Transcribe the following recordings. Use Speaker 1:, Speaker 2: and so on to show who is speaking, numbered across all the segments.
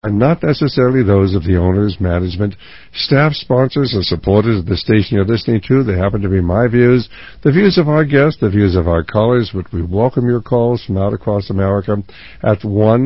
Speaker 1: are not necessarily those of the owners, management, staff, sponsors, or supporters of the station you're listening to. They happen to be my views, the views of our guests, the views of our callers, but we welcome your calls from out across America at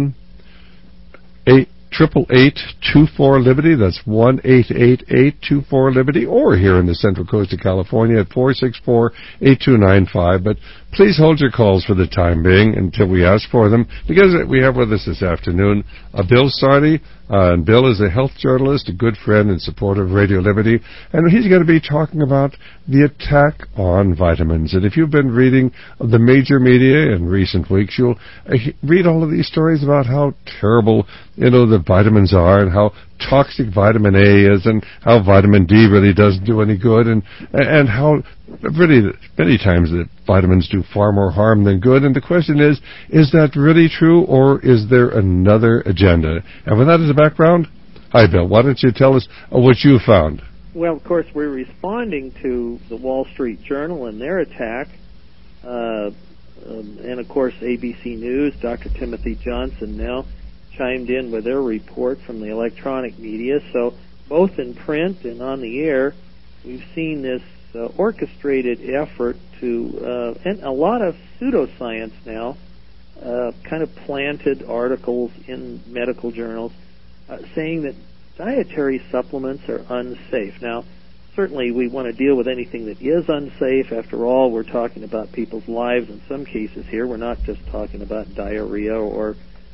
Speaker 1: 1-888-24-LIBERTY. That's 1-888-24-LIBERTY, or here in the Central Coast of California at 464-8295. But please hold your calls for the time being until we ask for them, because we have with us this afternoon Bill Sardi. And Bill is a health journalist, a good friend and supporter of Radio Liberty, and he's going to be talking about the attack on vitamins. And if you've been reading the major media in recent weeks, you'll read all of these stories about how terrible, the vitamins are, and how toxic vitamin A is, and how vitamin D really doesn't do any good, and how really many times that vitamins do far more harm than good. And the question is that really true, or is there another agenda? And with that as a background, hi Bill, why don't you tell us what you found?
Speaker 2: Well, of course, we're responding to the Wall Street Journal and their attack, and of course ABC News, Dr. Timothy Johnson now chimed in with their report from the electronic media. So both in print and on the air, we've seen this orchestrated effort to, and a lot of pseudoscience now, kind of planted articles in medical journals saying that dietary supplements are unsafe. Now, certainly we want to deal with anything that is unsafe. After all, we're talking about people's lives in some cases here. We're not just talking about diarrhea or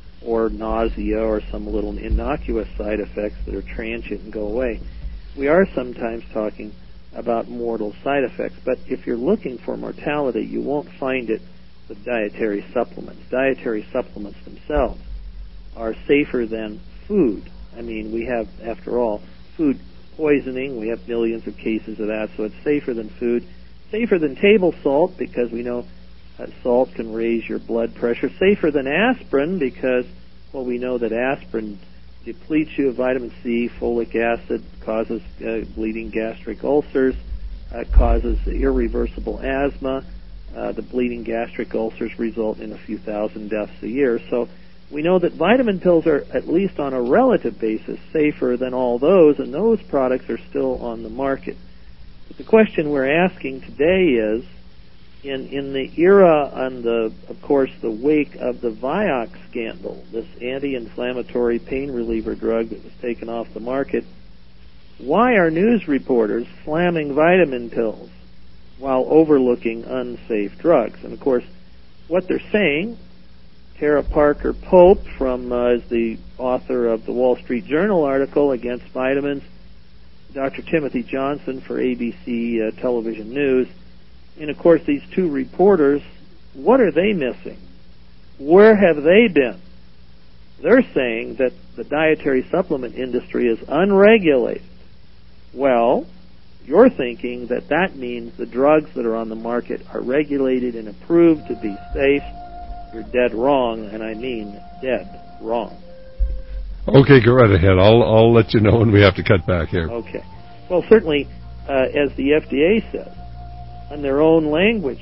Speaker 2: nausea or some little innocuous side effects that are transient and go away. We are sometimes talking about mortal side effects, but if you're looking for mortality, you won't find it with dietary supplements. Dietary supplements themselves are safer than food. I mean, we have, after all, food poisoning. We have millions of cases of that, so it's safer than food. Safer than table salt, because we know salt can raise your blood pressure. Safer than aspirin, because, well, we know that aspirin depletes you of vitamin C, folic acid, causes bleeding gastric ulcers, causes irreversible asthma. The bleeding gastric ulcers result in a few thousand deaths a year. So we know that vitamin pills are, at least on a relative basis, safer than all those, and those products are still on the market. But the question we're asking today is, in the era and of course the wake of the Vioxx scandal, this anti-inflammatory pain reliever drug that was taken off the market, why are news reporters slamming vitamin pills while overlooking unsafe drugs? And of course, what they're saying, Tara Parker Pope is the author of the Wall Street Journal article against vitamins, Dr. Timothy Johnson for ABC Television News. And, of course, these two reporters, what are they missing? Where have they been? They're saying that the dietary supplement industry is unregulated. Well, you're thinking that that means the drugs that are on the market are regulated and approved to be safe. You're dead wrong, and I mean dead wrong.
Speaker 1: Okay, go right ahead. I'll let you know when we have to cut back here.
Speaker 2: Okay. Well, certainly, as the FDA says, in their own language,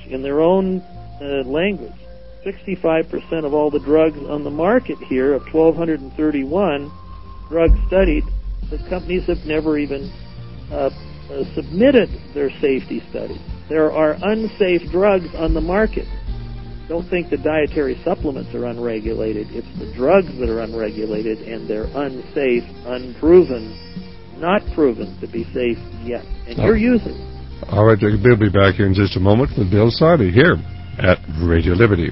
Speaker 2: 65% of all the drugs on the market here, of 1,231 drugs studied, the companies have never even submitted their safety studies. There are unsafe drugs on the market. Don't think the dietary supplements are unregulated. It's the drugs that are unregulated, and they're unsafe, unproven, not proven to be safe yet. And you're using them.
Speaker 1: All right, we'll be back here in just a moment with Bill Sardi here at Radio Liberty.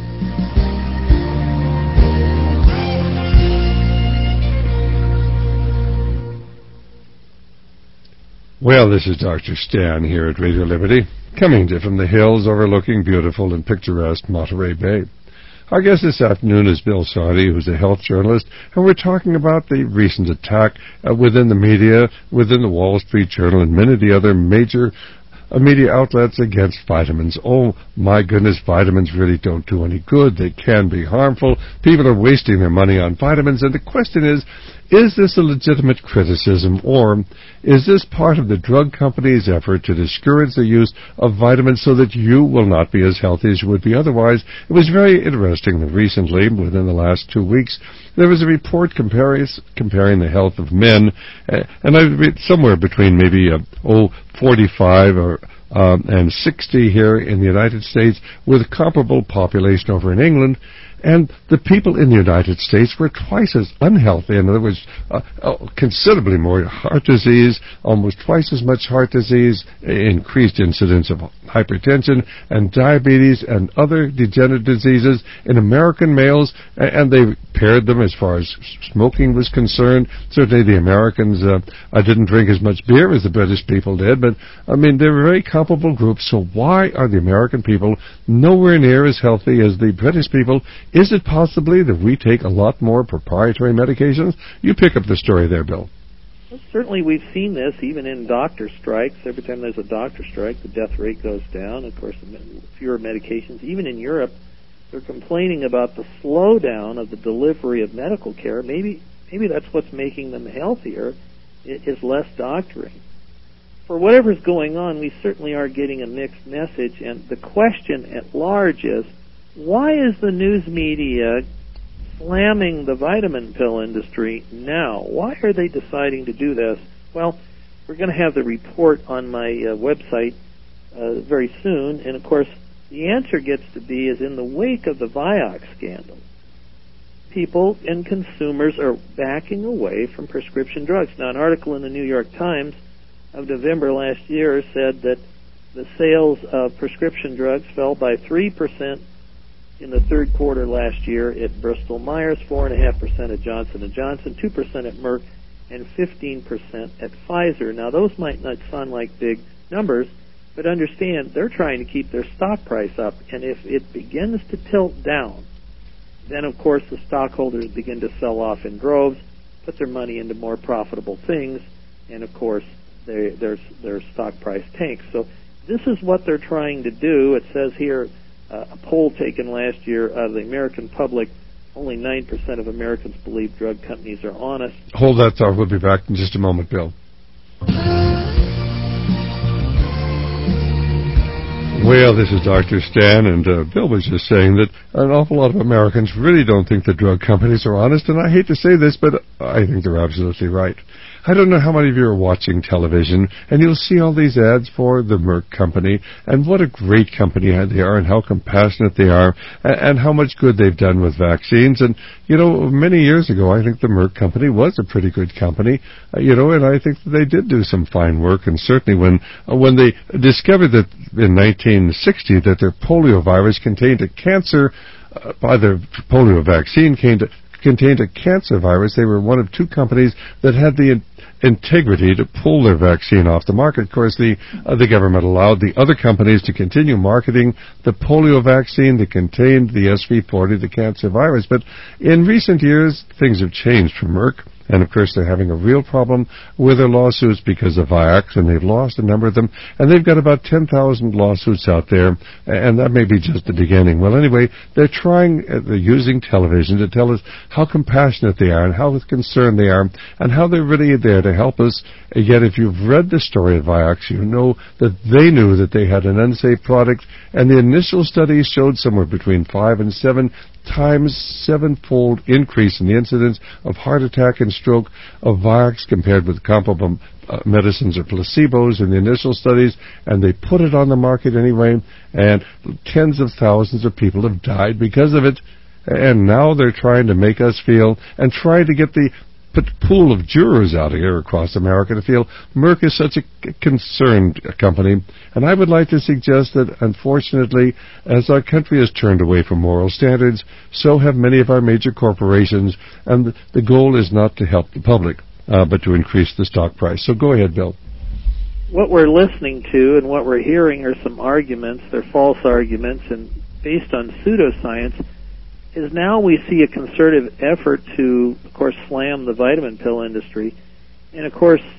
Speaker 1: Well, this is Dr. Stan here at Radio Liberty, coming to you from the hills overlooking beautiful and picturesque Monterey Bay. Our guest this afternoon is Bill Sardi, who's a health journalist, and we're talking about the recent attack within the media, within the Wall Street Journal, and many of the other major media outlets against vitamins. Oh, my goodness, vitamins really don't do any good. They can be harmful. People are wasting their money on vitamins. And the question is this a legitimate criticism, or is this part of the drug company's effort to discourage the use of vitamins so that you will not be as healthy as you would be otherwise? It was very interesting that recently, within the last 2 weeks, there was a report comparing the health of men, and I read somewhere between maybe 45 and 60 here in the United States, with a comparable population over in England. And the people in the United States were twice as unhealthy. In other words, considerably more heart disease, almost twice as much heart disease, increased incidence of hypertension and diabetes and other degenerative diseases in American males. And they paired them as far as smoking was concerned. Certainly the Americans didn't drink as much beer as the British people did. But, I mean, they were very comparable groups. So why are the American people nowhere near as healthy as the British people? Is it possibly that we take a lot more proprietary medications? You pick up the story there, Bill.
Speaker 2: Well, certainly we've seen this even in doctor strikes. Every time there's a doctor strike, the death rate goes down. Of course, fewer medications. Even in Europe, they're complaining about the slowdown of the delivery of medical care. Maybe that's what's making them healthier, is less doctoring. For whatever's going on, we certainly are getting a mixed message, and the question at large is, why is the news media slamming the vitamin pill industry now? Why are they deciding to do this? Well, we're going to have the report on my website very soon, and of course, the answer gets to be is in the wake of the Vioxx scandal. People and consumers are backing away from prescription drugs. Now, an article in the New York Times of November last year said that the sales of prescription drugs fell by 3% in the third quarter last year at Bristol Myers, 4.5% at Johnson & Johnson, 2% at Merck, and 15% at Pfizer. Now, those might not sound like big numbers, but understand they're trying to keep their stock price up, and if it begins to tilt down, then, of course, the stockholders begin to sell off in droves, put their money into more profitable things, and, of course, their stock price tanks. So this is what they're trying to do. It says here, a poll taken last year of the American public, only 9% of Americans believe drug companies are honest.
Speaker 1: Hold that thought. We'll be back in just a moment, Bill. Well, this is Dr. Stan, and Bill was just saying that an awful lot of Americans really don't think the drug companies are honest, and I hate to say this, but I think they're absolutely right. I don't know how many of you are watching television, and you'll see all these ads for the Merck company, and what a great company they are, and how compassionate they are, and how much good they've done with vaccines. And, you know, many years ago, I think the Merck company was a pretty good company, and I think that they did do some fine work. And certainly when they discovered that in 1960 that their polio virus contained a cancer, their polio vaccine contained a cancer virus, they were one of two companies that had the integrity to pull their vaccine off the market. Of course, the government allowed the other companies to continue marketing the polio vaccine that contained the SV40, the cancer virus. But in recent years, things have changed for Merck. And, of course, they're having a real problem with their lawsuits because of Vioxx, and they've lost a number of them. And they've got about 10,000 lawsuits out there, and that may be just the beginning. Well, anyway, they're using television to tell us how compassionate they are and how concerned they are and how they're really there to help us. And yet, if you've read the story of Vioxx, you know that they knew that they had an unsafe product, and the initial studies showed somewhere between 5 and 7 times 7-fold increase in the incidence of heart attack and stroke of Vioxx compared with comparable medicines or placebos in the initial studies, and they put it on the market anyway, and tens of thousands of people have died because of it. And now they're trying to make us feel and try to get the pool of jurors out here across America to feel Merck is such a concerned company. And I would like to suggest that, unfortunately, as our country has turned away from moral standards, so have many of our major corporations, and the goal is not to help the public, but to increase the stock price. So go ahead, Bill.
Speaker 2: What we're listening to and what we're hearing are some arguments. They're false arguments and based on pseudoscience. Is now we see a concerted effort to, of course, slam the vitamin pill industry. And, of course,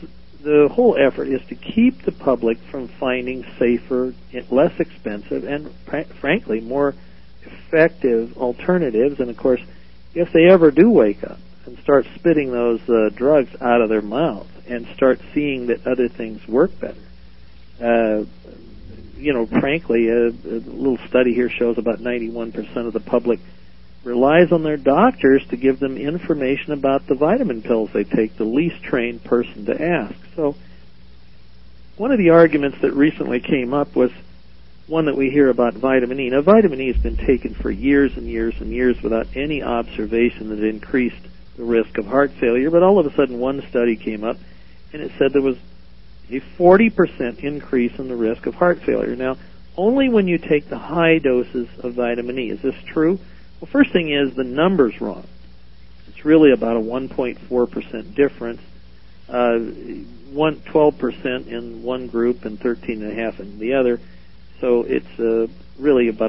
Speaker 2: the whole effort is to keep the public from finding safer, less expensive, and frankly, more effective alternatives. And of course, if they ever do wake up and start spitting those drugs out of their mouth and start seeing that other things work better, frankly, a little study here shows about 91% of the public relies on their doctors to give them information about the vitamin pills they take, the least trained person to ask. So one of the arguments that recently came up was one that we hear about vitamin E. Now, vitamin E has been taken for years and years and years without any observation that it increased the risk of heart failure, but all of a sudden one study came up and it said there was a 40% increase in the risk of heart failure. Now, only when you take the high doses of vitamin E. Is this true? Well, first thing is the number's wrong. It's really about a 1.4% difference, 12% in one group and 13.5% in the other. So it's really about a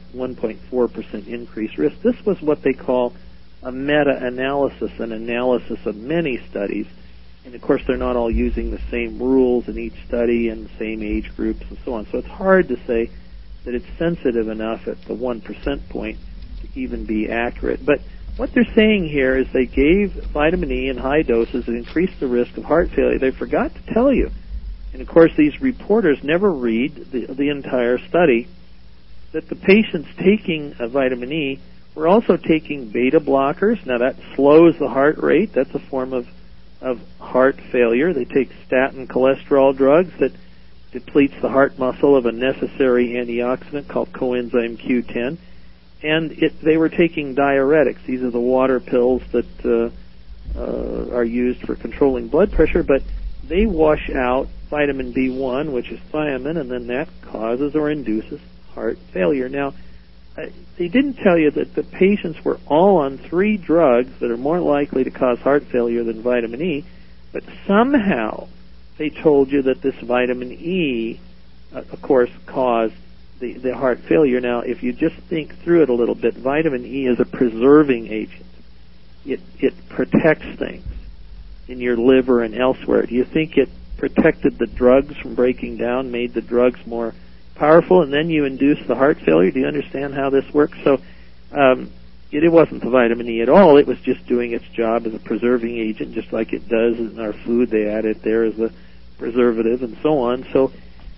Speaker 2: 1.4% increased risk. This was what they call a meta-analysis, an analysis of many studies. And, of course, they're not all using the same rules in each study and the same age groups and so on. So it's hard to say that it's sensitive enough at the 1% point to even be accurate. But what they're saying here is they gave vitamin E in high doses and increased the risk of heart failure. They forgot to tell you. And, of course, these reporters never read the entire study, that the patients taking vitamin E were also taking beta blockers. Now, that slows the heart rate. That's a form of heart failure. They take statin cholesterol drugs that depletes the heart muscle of a necessary antioxidant called coenzyme Q10. And they were taking diuretics. These are the water pills that are used for controlling blood pressure, but they wash out vitamin B1, which is thiamine, and then that causes or induces heart failure. Now, they didn't tell you that the patients were all on 3 drugs that are more likely to cause heart failure than vitamin E, but somehow they told you that this vitamin E, of course, caused the heart failure. Now, if you just think through it a little bit, vitamin E is a preserving agent. It protects things in your liver and elsewhere. Do you think it protected the drugs from breaking down, made the drugs more powerful, and then you induce the heart failure? Do you understand how this works? So it wasn't the vitamin E at all. It was just doing its job as a preserving agent, just like it does in our food. They add it there as a preservative and so on. So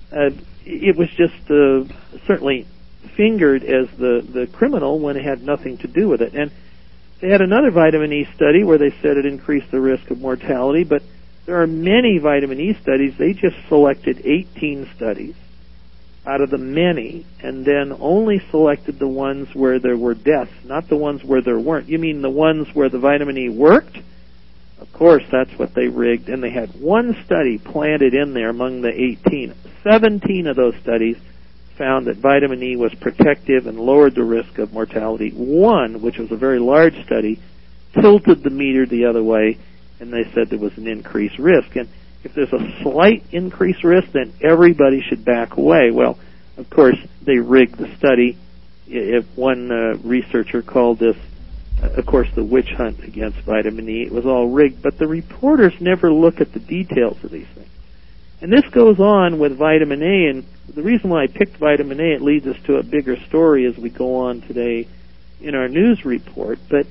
Speaker 2: it was just certainly fingered as the criminal when it had nothing to do with it. And they had another vitamin E study where they said it increased the risk of mortality, but there are many vitamin E studies. They just selected 18 studies out of the many, and then only selected the ones where there were deaths, not the ones where there weren't. You mean the ones where the vitamin E worked? Of course, that's what they rigged, and they had one study planted in there among the 18. 17 of those studies found that vitamin E was protective and lowered the risk of mortality. One, which was a very large study, tilted the meter the other way, and they said there was an increased risk. And if there's a slight increased risk, then everybody should back away. Well, of course, they rigged the study. If one researcher called this, of course, the witch hunt against vitamin E, it was all rigged. But the reporters never look at the details of these things. And this goes on with vitamin A, and the reason why I picked vitamin A, it leads us to a bigger story as we go on today in our news report. But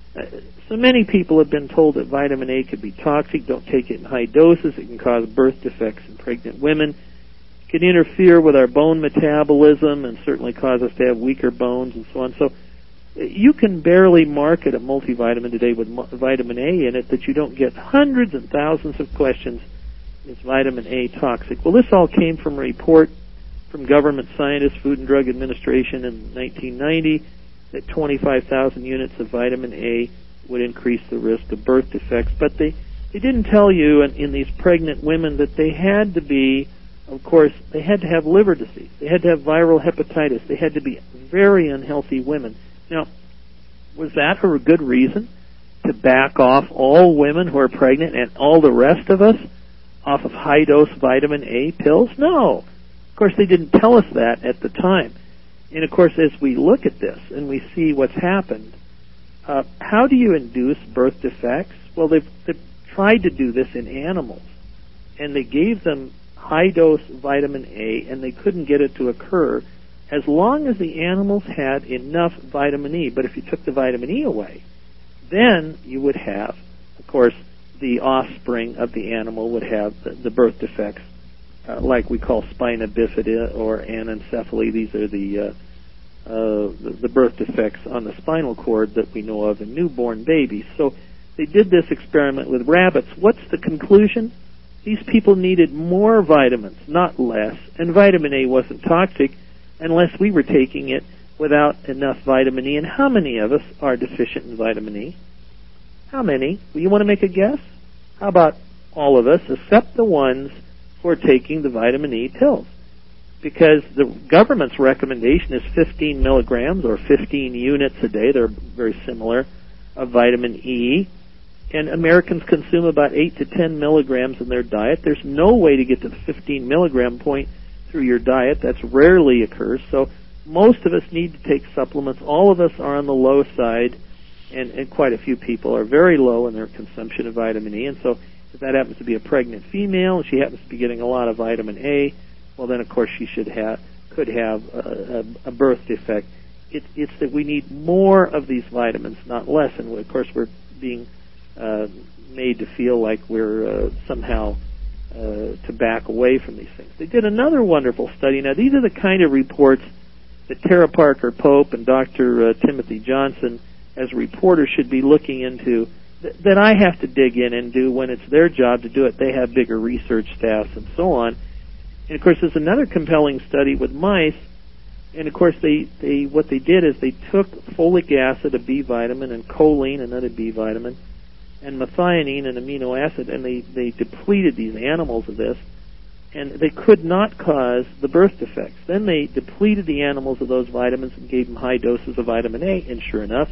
Speaker 2: so many people have been told that vitamin A could be toxic. Don't take it in high doses. It can cause birth defects in pregnant women. It can interfere with our bone metabolism and certainly cause us to have weaker bones and so on. So you can barely market a multivitamin today with vitamin A in it that you don't get hundreds and thousands of questions. Is vitamin A toxic? Well, this all came from a report from government scientists, Food and Drug Administration in 1990, that 25,000 units of vitamin A would increase the risk of birth defects. But they didn't tell you in these pregnant women that they had to be, of course, they had to have liver disease. They had to have viral hepatitis. They had to be very unhealthy women. Now, was that a good reason to back off all women who are pregnant and all the rest of us off of high-dose vitamin A pills? No. Of course, they didn't tell us that at the time. And, of course, as we look at this and we see what's happened, how do you induce birth defects? Well, they've tried to do this in animals. and they gave them high-dose vitamin A, and they couldn't get it to occur as long as the animals had enough vitamin E. But if you took the vitamin E away, then you would have, of course, the offspring of the animal would have the birth defects, like we call spina bifida or anencephaly. These are the birth defects on the spinal cord that we know of in newborn babies. So they did this experiment with rabbits. What's the conclusion? These people needed more vitamins, not less, and vitamin A wasn't toxic unless we were taking it without enough vitamin E. And how many of us are deficient in vitamin E? How many? Well, you want to make a guess? How about all of us, except the ones who are taking the vitamin E pills? Because the government's recommendation is 15 milligrams or 15 units a day. They're very similar, of vitamin E. And Americans consume about 8 to 10 milligrams in their diet. There's no way to get to the 15 milligram point through your diet. That's rarely occurs. So most of us need to take supplements. All of us are on the low side, and quite a few people are very low in their consumption of vitamin E. And so if that happens to be a pregnant female and she happens to be getting a lot of vitamin A, well, then, of course, she could have a birth defect. It's that we need more of these vitamins, not less. And, of course, we're being made to feel like we're somehow to back away from these things. They did another wonderful study. Now, these are the kind of reports that Tara Parker Pope and Dr. Timothy Johnson, as reporters, should be looking into, that I have to dig in and do when it's their job to do it. They have bigger research staffs and so on. And, of course, there's another compelling study with mice. And, of course, what they did is they took folic acid, a B vitamin, and choline, another B vitamin, and methionine, an amino acid, and they depleted these animals of this, and they could not cause the birth defects. Then they depleted the animals of those vitamins and gave them high doses of vitamin A, and sure enough,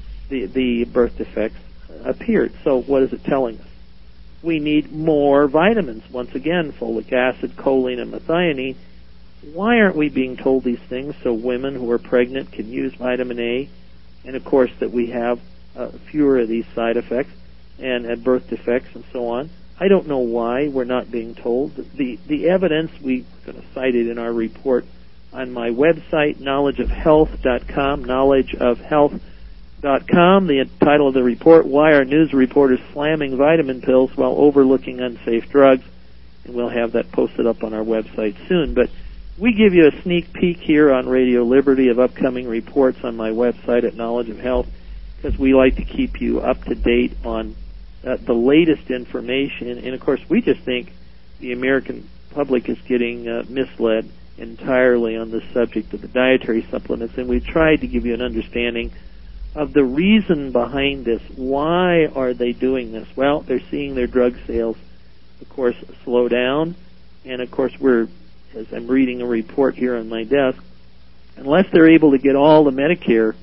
Speaker 2: the birth defects appeared. So what is it telling us? We need more vitamins. Once again, folic acid, choline, and methionine. Why aren't we being told these things so women who are pregnant can use vitamin A, and of course that we have fewer of these side effects and birth defects and so on? I don't know why we're not being told. The evidence, we're going to cite it in our report on my website, knowledgeofhealth.com, knowledgeofhealth.com. The title of the report, Why Are News Reporters Slamming Vitamin Pills While Overlooking Unsafe Drugs? And we'll have that posted up on our website soon. But we give you a sneak peek here on Radio Liberty of upcoming reports on my website at Knowledge of Health, because we like to keep you up to date on the latest information. And, of course, we just think the American public is getting misled entirely on the subject of the dietary supplements, and we've tried to give you an understanding of the reason behind this. Why are they doing this? Well, they're seeing their drug sales, of course, slow down, and, of course, as I'm reading a report here on my desk, unless they're able to get all the Medicare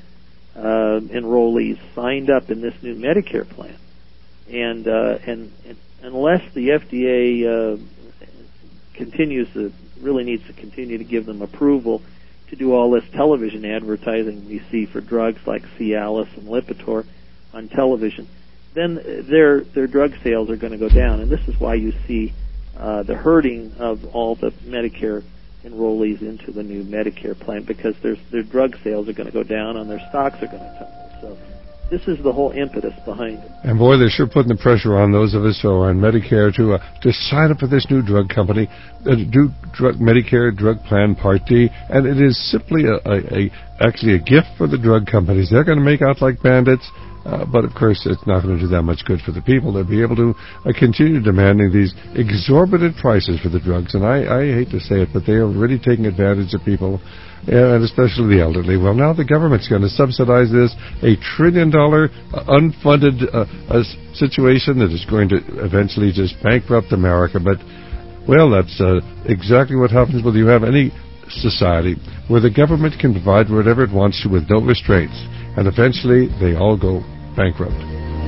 Speaker 2: enrollees signed up in this new Medicare plan, and unless the FDA really needs to continue to give them approval to do all this television advertising we see for drugs like Cialis and Lipitor on television, then their drug sales are going to go down. And this is why you see the herding of all the Medicare enrollees into the new Medicare plan, because their drug sales are going to go down and their stocks are going to tumble. So this is the whole impetus behind it.
Speaker 1: And boy, they're sure putting the pressure on those of us who are on Medicare to sign up for this new drug company, Medicare Drug Plan Part D, and it is simply actually a gift for the drug companies. They're going to make out like bandits, but of course it's not going to do that much good for the people. They'll be able to continue demanding these exorbitant prices for the drugs, and I hate to say it, but they are really taking advantage of people, and especially the elderly. Well, now the government's going to subsidize this, $1 trillion unfunded situation that is going to eventually just bankrupt America. But, well, that's exactly what happens when you have any society where the government can provide whatever it wants to with no restraints, and eventually they all go bankrupt.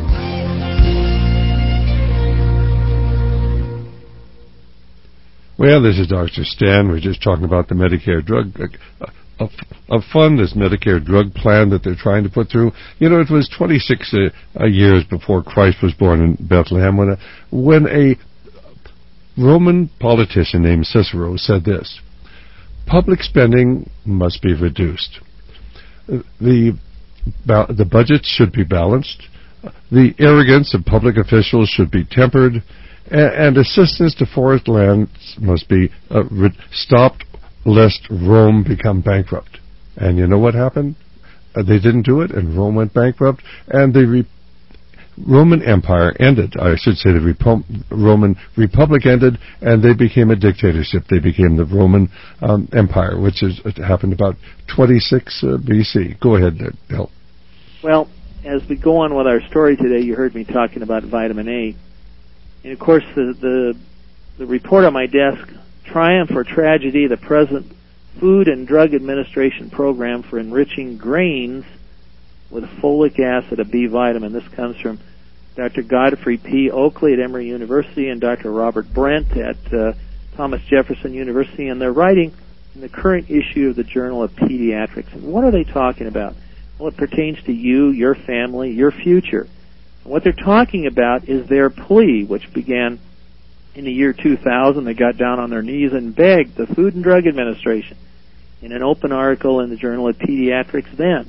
Speaker 1: Well, this is Dr. Stan. We're just talking about the Medicare drug, a fund, this Medicare drug plan that they're trying to put through. You know, it was 26 years before Christ was born in Bethlehem when a Roman politician named Cicero said this: public spending must be reduced. The budget should be balanced. The arrogance of public officials should be tempered, and assistance to forest lands must be stopped lest Rome become bankrupt. And you know what happened? They didn't do it, and Rome went bankrupt, and the Roman Empire ended. I should say the Roman Republic ended, and they became a dictatorship. They became the Roman Empire, which happened about 26 BC. Go ahead, Bill.
Speaker 2: Well, as we go on with our story today, you heard me talking about vitamin A. And, of course, the report on my desk, Triumph or Tragedy, the present Food and Drug Administration program for enriching grains with folic acid, a B vitamin. This comes from Dr. Godfrey P. Oakley at Emory University and Dr. Robert Brent at Thomas Jefferson University, and they're writing in the current issue of the Journal of Pediatrics. And what are they talking about? Well, it pertains to you, your family, your future. And what they're talking about is their plea, which began in the year 2000. They got down on their knees and begged the Food and Drug Administration in an open article in the Journal of Pediatrics then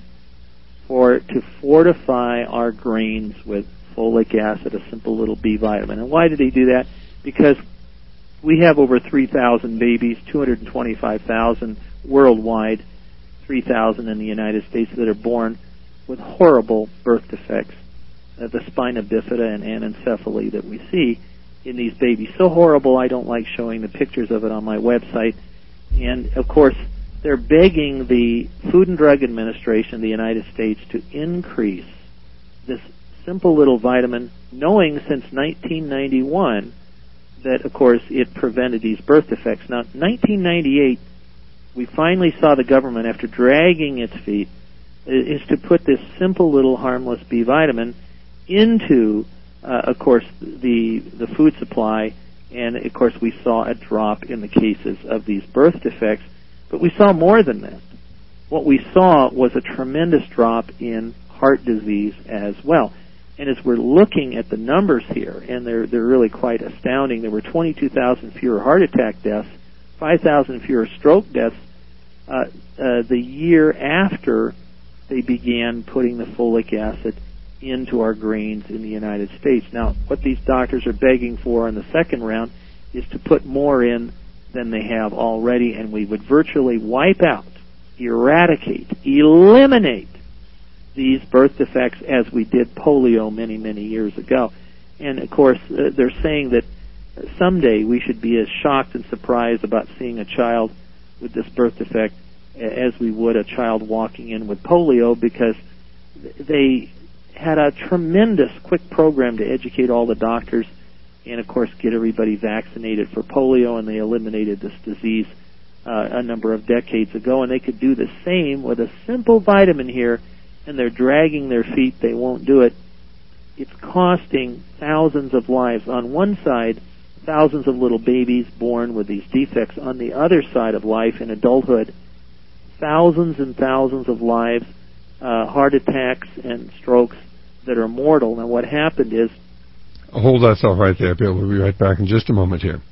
Speaker 2: to fortify our grains with folic acid, a simple little B vitamin. And why did they do that? Because we have over 3,000 babies, 225,000 worldwide, 3,000 in the United States that are born with horrible birth defects, the spina bifida and anencephaly that we see in these babies. So horrible, I don't like showing the pictures of it on my website. And, of course, they're begging the Food and Drug Administration of the United States to increase this simple little vitamin, knowing since 1991 that, of course, it prevented these birth defects. Now, 1998, we finally saw the government, after dragging its feet, is to put this simple little harmless B vitamin into, of course, the food supply, and, of course, we saw a drop in the cases of these birth defects. But we saw more than that. What we saw was a tremendous drop in heart disease as well. And as we're looking at the numbers here, and they're really quite astounding, there were 22,000 fewer heart attack deaths, 5,000 fewer stroke deaths the year after they began putting the folic acid into our grains in the United States. Now, what these doctors are begging for in the second round is to put more in than they have already, and we would virtually wipe out, eradicate, eliminate these birth defects as we did polio many, many years ago. And, of course, they're saying that someday we should be as shocked and surprised about seeing a child with this birth defect as we would a child walking in with polio, because they had a tremendous quick program to educate all the doctors and, of course, get everybody vaccinated for polio, and they eliminated this disease a number of decades ago. And they could do the same with a simple vitamin here, and they're dragging their feet. They won't do it. It's costing thousands of lives. On one side, thousands of little babies born with these defects. On the other side of life, in adulthood, thousands and thousands of lives, heart attacks and strokes that are mortal. Now, what happened is...
Speaker 1: Hold that thought right there, Bill. We'll be right back in just a moment here.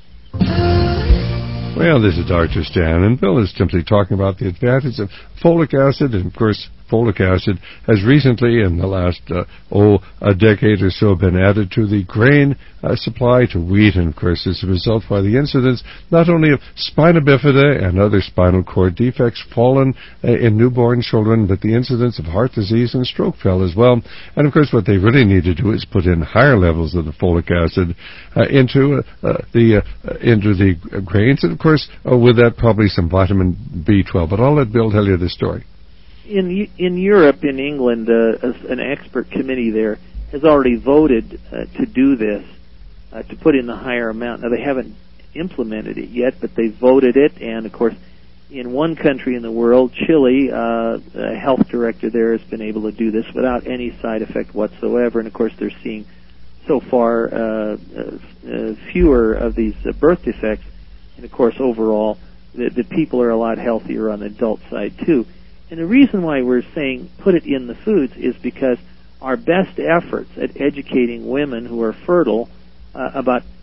Speaker 1: Well, this is Dr. Stan, and Bill is simply talking about the advantage of folic acid. And, of course, folic acid has recently, in the last, a decade or so, been added to the grain supply, to wheat, and, of course, as a result, why the incidence not only of spina bifida and other spinal cord defects fallen in newborn children, but the incidence of heart disease and stroke fell as well. And, of course, what they really need to do is put in higher levels of the folic acid into the grains, and, of course, with that, probably some vitamin B12. But I'll let Bill tell you the story.
Speaker 2: In Europe, in England, an expert committee there has already voted to do this, to put in the higher amount. Now, they haven't implemented it yet, but they voted it. And, of course, in one country in the world, Chile, a health director there has been able to do this without any side effect whatsoever. And, of course, they're seeing so far fewer of these birth defects. And, of course, overall, the people are a lot healthier on the adult side, too. And the reason why we're saying put it in the foods is because our best efforts at educating women who are fertile about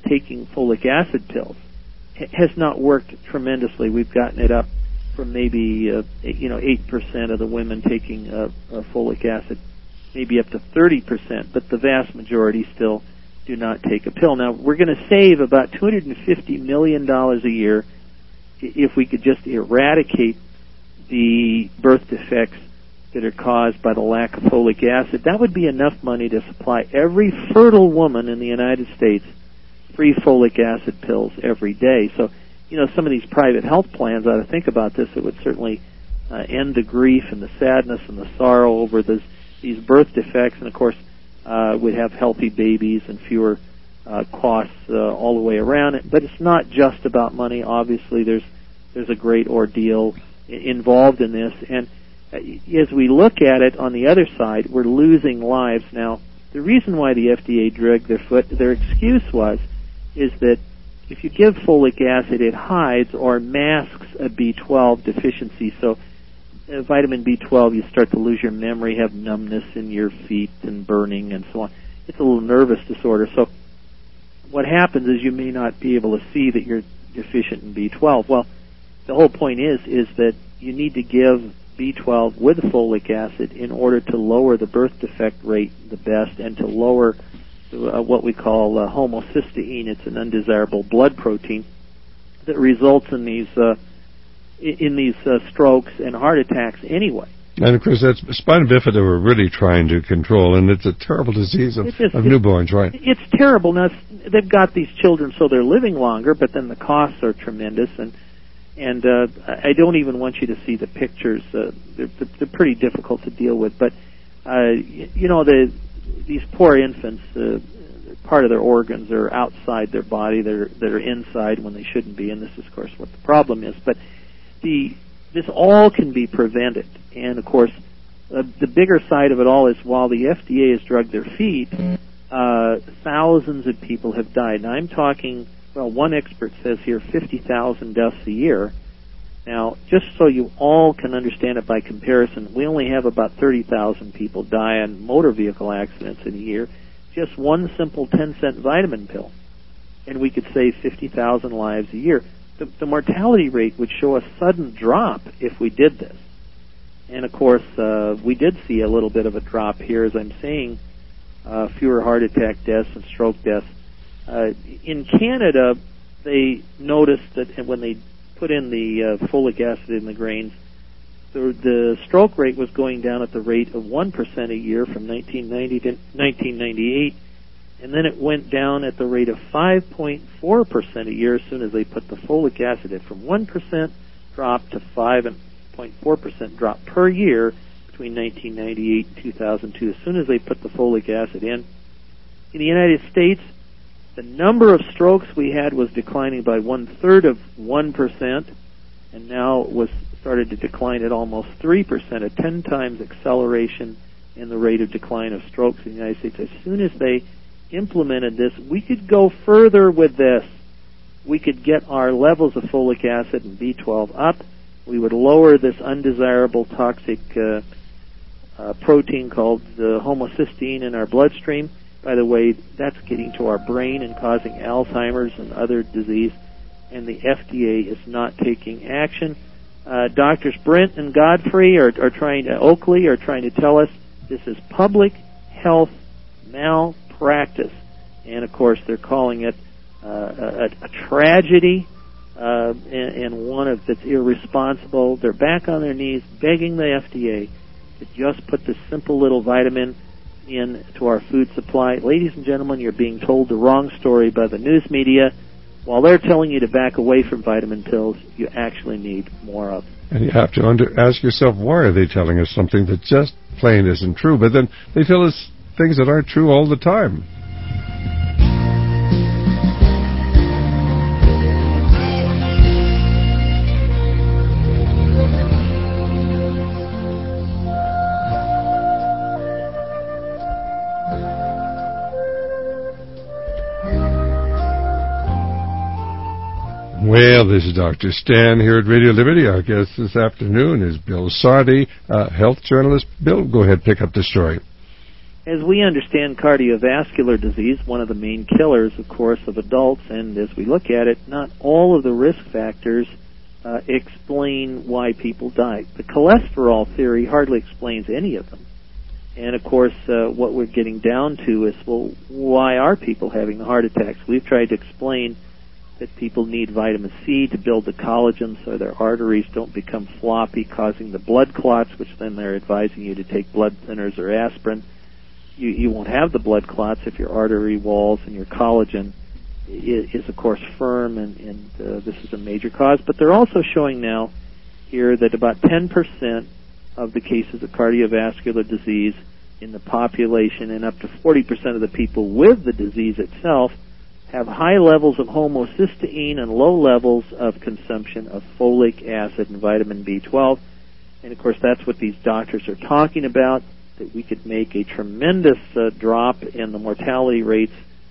Speaker 2: taking folic acid pills has not worked tremendously. We've gotten it up from maybe 8% of the women taking folic acid, maybe up to 30%, but the vast majority still do not take a pill. Now, we're going to save about $250 million a year if we could just eradicate the birth defects that are caused by the lack of folic acid. That would be enough money to supply every fertile woman in the United States free folic acid pills every day. So, some of these private health plans ought to think about this. It would certainly end the grief and the sadness and the sorrow over these birth defects, and of course, we'd have healthy babies and fewer costs all the way around it. But it's not just about money. Obviously, there's a great ordeal involved in this, and as we look at it on the other side, we're losing lives. Now, the reason why the FDA dragged their excuse is that if you give folic acid, it hides or masks a B12 deficiency. So vitamin B12, you start to lose your memory, have numbness in your feet and burning and so on. It's a little nervous disorder. So what happens is you may not be able to see that you're deficient in B12. Well, the whole point is that you need to give B12 with folic acid in order to lower the birth defect rate the best and to lower what we call homocysteine. It's an undesirable blood protein that results in these strokes and heart attacks anyway.
Speaker 1: And of course, that's spina bifida we're really trying to control, and it's a terrible disease of newborns, right?
Speaker 2: It's terrible. Now, they've got these children so they're living longer, but then the costs are tremendous, and I don't even want you to see the pictures. They're pretty difficult to deal with. But these poor infants, part of their organs are outside their body. They're inside when they shouldn't be, and this is, of course, what the problem is. But this all can be prevented, and of course, the bigger side of it all is while the FDA has dragged their feet, thousands of people have died. Now, I'm talking. Well, one expert says here 50,000 deaths a year. Now, just so you all can understand it by comparison, we only have about 30,000 people die in motor vehicle accidents in a year. Just one simple 10-cent vitamin pill, and we could save 50,000 lives a year. The mortality rate would show a sudden drop if we did this. And, of course, we did see a little bit of a drop here, as I'm saying, fewer heart attack deaths and stroke deaths. In Canada, they noticed that when they put in the folic acid in the grains, the stroke rate was going down at the rate of 1% a year from 1990 to 1998, and then it went down at the rate of 5.4% a year as soon as they put the folic acid in. From 1% drop to 5.4% drop per year between 1998 and 2002 as soon as they put the folic acid in. In the United States, the number of strokes we had was declining by 1/3 of 1%, and now it was started to decline at almost 3%, a 10 times acceleration in the rate of decline of strokes in the United States. As soon as they implemented this, we could go further with this. We could get our levels of folic acid and B12 up. We would lower this undesirable toxic protein called the homocysteine in our bloodstream. By the way, that's getting to our brain and causing Alzheimer's and other disease, and the FDA is not taking action. Doctors Brent and Godfrey Oakley are trying to tell us this is public health malpractice, and of course they're calling it a tragedy and one that's irresponsible. They're back on their knees begging the FDA to just put this simple little vitamin into our food supply. Ladies and gentlemen, you're being told the wrong story by the news media. While they're telling you to back away from vitamin pills, you actually need more of them.
Speaker 1: And you have to ask yourself, why are they telling us something that just plain isn't true? But then they tell us things that aren't true all the time. Well, this is Dr. Stan here at Radio Liberty. Our guest this afternoon is Bill Sardi, health journalist. Bill, go ahead, pick up the story.
Speaker 2: As we understand cardiovascular disease, one of the main killers, of course, of adults, and as we look at it, not all of the risk factors explain why people die. The cholesterol theory hardly explains any of them. And, of course, what we're getting down to is, well, why are people having the heart attacks? We've tried to explain that people need vitamin C to build the collagen so their arteries don't become floppy, causing the blood clots, which then they're advising you to take blood thinners or aspirin. You won't have the blood clots if your artery walls and your collagen is of course, firm, and this is a major cause. But they're also showing now here that about 10% of the cases of cardiovascular disease in the population and up to 40% of the people with the disease itself have high levels of homocysteine and low levels of consumption of folic acid and vitamin B12. And, of course, that's what these doctors are talking about, that we could make a tremendous drop in the mortality rates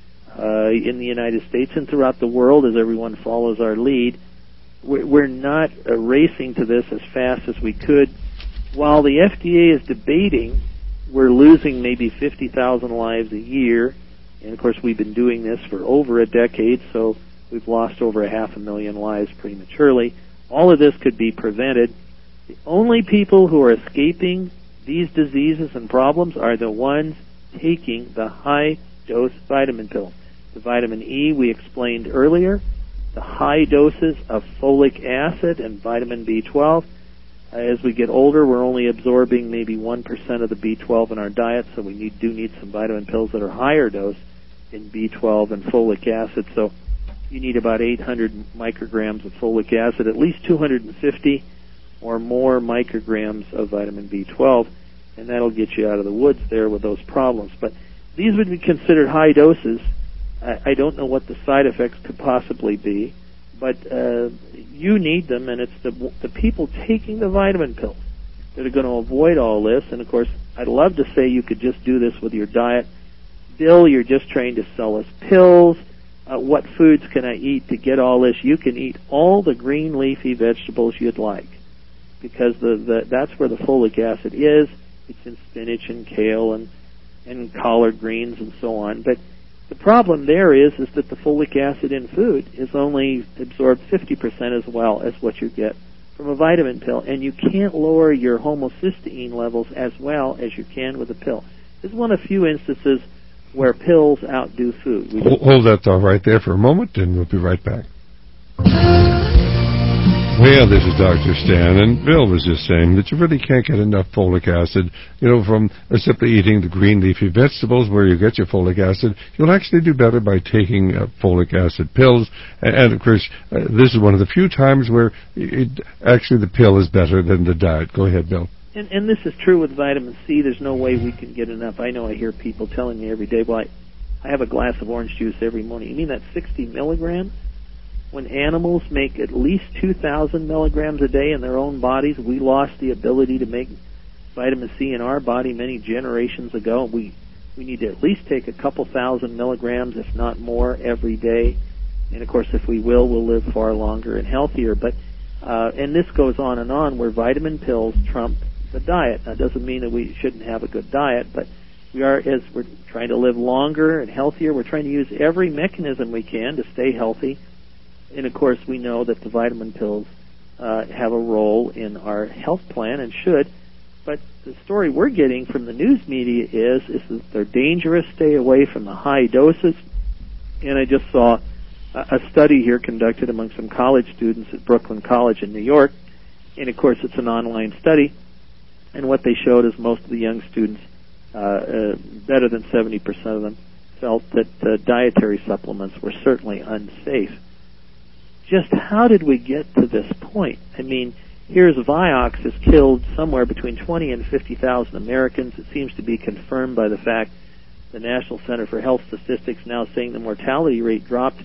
Speaker 2: in the United States and throughout the world as everyone follows our lead. We're not racing to this as fast as we could. While the FDA is debating, we're losing maybe 50,000 lives a year. And, of course, we've been doing this for over a decade, so we've lost over 500,000 lives prematurely. All of this could be prevented. The only people who are escaping these diseases and problems are the ones taking the high-dose vitamin pill. The vitamin E we explained earlier, the high doses of folic acid and vitamin B12. As we get older, we're only absorbing maybe 1% of the B12 in our diet, so we do need some vitamin pills that are higher dose in B12 and folic acid. So you need about 800 micrograms of folic acid, at least 250 or more micrograms of vitamin B12, and that'll get you out of the woods there with those problems. But these would be considered high doses. I don't know what the side effects could possibly be, but you need them, and it's the people taking the vitamin pills that are going to avoid all this. And, of course, I'd love to say you could just do this with your diet. Bill, you're just trying to sell us pills. What foods can I eat to get all this? You can eat all the green leafy vegetables you'd like, because that's where the folic acid is. It's in spinach and kale and collard greens and so on. But the problem there is that the folic acid in food is only absorbed 50% as well as what you get from a vitamin pill, and you can't lower your homocysteine levels as well as you can with a pill. This is one of the few instances where pills outdo food.
Speaker 1: Hold that thought right there for a moment, and we'll be right back. Well, this is Dr. Stan, and Bill was just saying that you really can't get enough folic acid, from simply eating the green leafy vegetables where you get your folic acid. You'll actually do better by taking folic acid pills, and of course, this is one of the few times where actually the pill is better than the diet. Go ahead, Bill.
Speaker 2: And this is true with vitamin C. There's no way we can get enough. I know I hear people telling me every day, well, I have a glass of orange juice every morning. You mean that's 60 milligrams? When animals make at least 2,000 milligrams a day in their own bodies, we lost the ability to make vitamin C in our body many generations ago. We need to at least take a couple thousand milligrams, if not more, every day. And, of course, if we will, we'll live far longer and healthier. But and this goes on, where vitamin pills trump the diet. That doesn't mean that we shouldn't have a good diet, but as we're trying to live longer and healthier, we're trying to use every mechanism we can to stay healthy. And, of course, we know that the vitamin pills have a role in our health plan and should. But the story we're getting from the news media is that they're dangerous. Stay away from the high doses. And I just saw a study here conducted among some college students at Brooklyn College in New York. And, of course, it's an online study. And what they showed is most of the young students, better than 70% of them, felt that dietary supplements were certainly unsafe. Just how did we get to this point? I mean, here's Vioxx has killed somewhere between 20 and 50,000 Americans. It seems to be confirmed by the fact the National Center for Health Statistics now saying the mortality rate dropped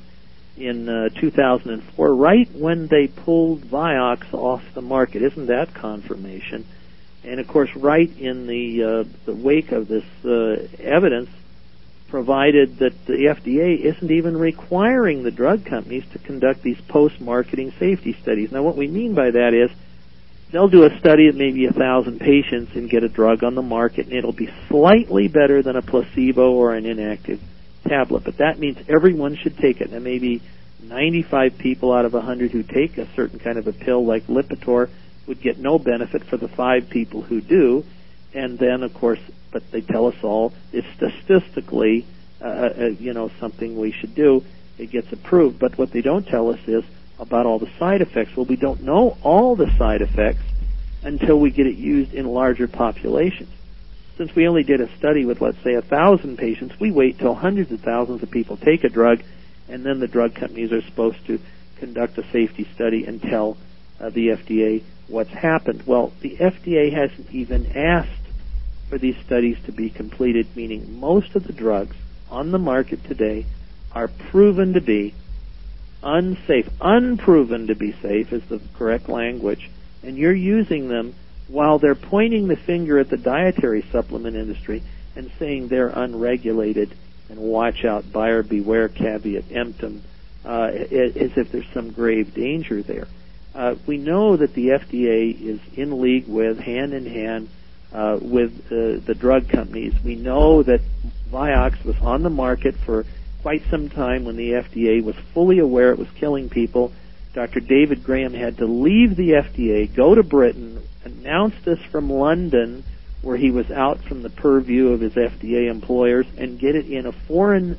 Speaker 2: in 2004, right when they pulled Vioxx off the market. Isn't that confirmation? And, of course, right in the wake of this evidence, provided that the FDA isn't even requiring the drug companies to conduct these post-marketing safety studies. Now, what we mean by that is they'll do a study of maybe 1,000 patients and get a drug on the market, and it'll be slightly better than a placebo or an inactive tablet. But that means everyone should take it. And maybe 95 people out of 100 who take a certain kind of a pill like Lipitor would get no benefit for the 5 people who do. And then, of course, but they tell us all it's statistically, something we should do. It gets approved. But what they don't tell us is about all the side effects. Well, we don't know all the side effects until we get it used in larger populations. Since we only did a study with, let's say, 1,000 patients, we wait till hundreds of thousands of people take a drug, and then the drug companies are supposed to conduct a safety study and tell the FDA what's happened. Well, the FDA hasn't even asked for these studies to be completed, meaning most of the drugs on the market today are proven to be unsafe. Unproven to be safe is the correct language. And you're using them while they're pointing the finger at the dietary supplement industry and saying they're unregulated and watch out, buyer beware, caveat emptor, as if there's some grave danger there. We know that the FDA is in league with, hand in hand, with the drug companies. We know that Vioxx was on the market for quite some time when the FDA was fully aware it was killing people. Dr. David Graham had to leave the FDA, go to Britain, announce this from London, where he was out from the purview of his FDA employers, and get it in a foreign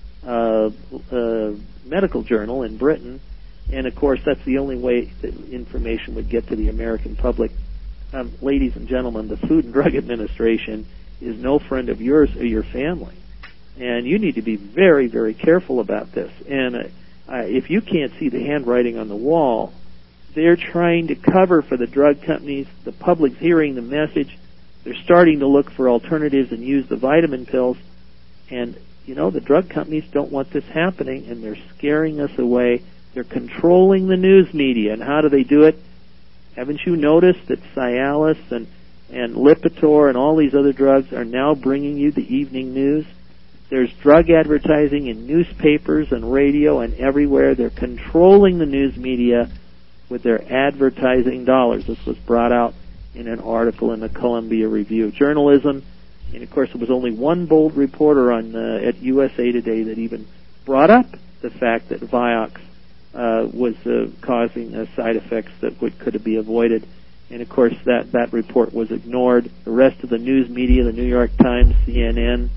Speaker 2: medical journal in Britain. And, of course, that's the only way that information would get to the American public. Ladies and gentlemen, the Food and Drug Administration is no friend of yours or your family. And you need to be very, very careful about this. And if you can't see the handwriting on the wall, they're trying to cover for the drug companies. The public's hearing the message. They're starting to look for alternatives and use the vitamin pills. And, the drug companies don't want this happening, and they're scaring us away. They're controlling the news media. And how do they do it? Haven't you noticed that Cialis and Lipitor and all these other drugs are now bringing you the evening news? There's drug advertising in newspapers and radio and everywhere. They're controlling the news media with their advertising dollars. This was brought out in an article in the Columbia Review of Journalism. And, of course, it was only one bold reporter at USA Today that even brought up the fact that Vioxx was causing side effects that could be avoided. And, of course, that report was ignored. The rest of the news media, the New York Times, CNN,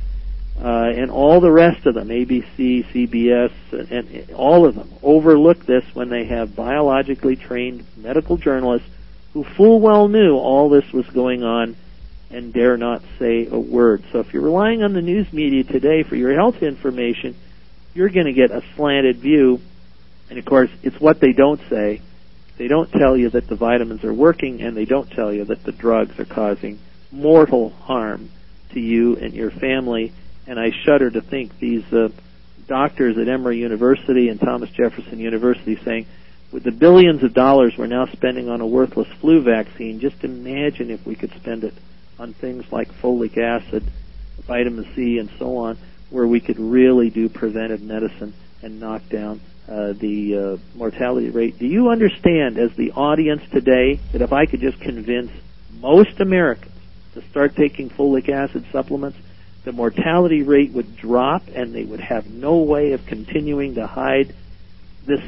Speaker 2: and all the rest of them, ABC, CBS, and all of them, overlook this when they have biologically trained medical journalists who full well knew all this was going on and dare not say a word. So if you're relying on the news media today for your health information, you're going to get a slanted view. And, of course, it's what they don't say. They don't tell you that the vitamins are working, and they don't tell you that the drugs are causing mortal harm to you and your family. And I shudder to think these doctors at Emory University and Thomas Jefferson University saying, with the billions of dollars we're now spending on a worthless flu vaccine, just imagine if we could spend it on things like folic acid, vitamin C, and so on, where we could really do preventive medicine and knock down the mortality rate. Do you understand, as the audience today, that if I could just convince most Americans to start taking folic acid supplements, the mortality rate would drop, and they would have no way of continuing to hide this